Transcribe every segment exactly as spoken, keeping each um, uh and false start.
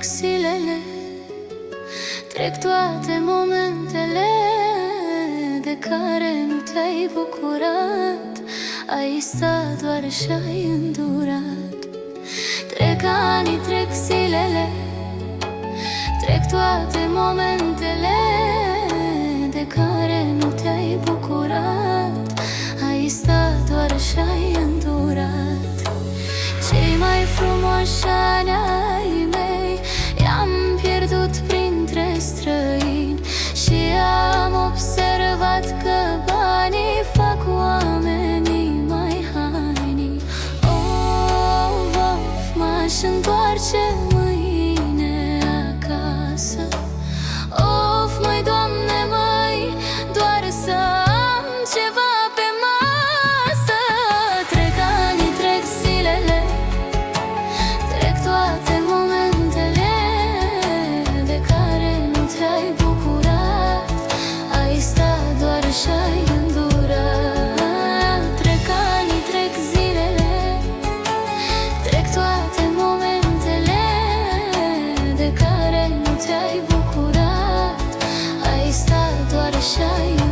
zilele, trec toate momentele de care nu te-ai bucurat. Ai stat doar și-ai îndurat. Trec ani, trec zilele, trec toate momentele de care nu te-ai bucurat. Ai stat doar și-ai îndurat. Cei mai frumoși ani ai mei i-am pierdut printre străini și am observat că banii fac oamenii mai haini. Of, of, m-aș întoarce mâine acasă. Of, măi, Doamne, măi, doar să am ceva pe masă. Trec ani, trec zilele, trec toate momentele de care nu te-ai bucurat. Ai stat doar și-ai îndurat. Trec ani, trec zilele, trec toate momentele de care nu te-ai bucurat. Ai stat doar și-ai îndurat.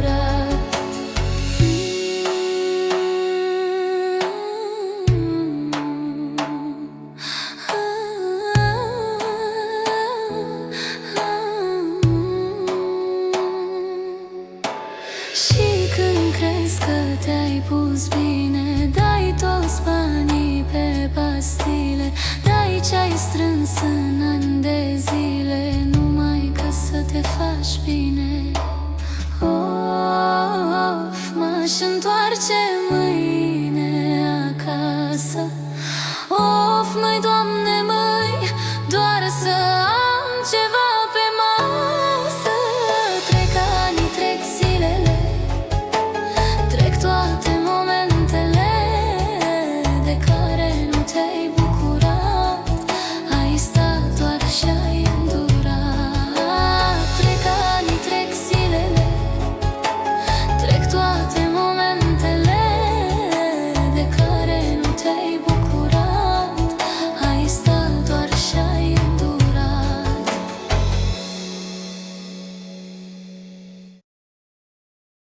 Și când crezi că te-ai pus bine, dai toți banii pe pastile, dai ce-ai strâns în ani de zile, numai ca să te faci bine. Of, m-aș întoarce mâine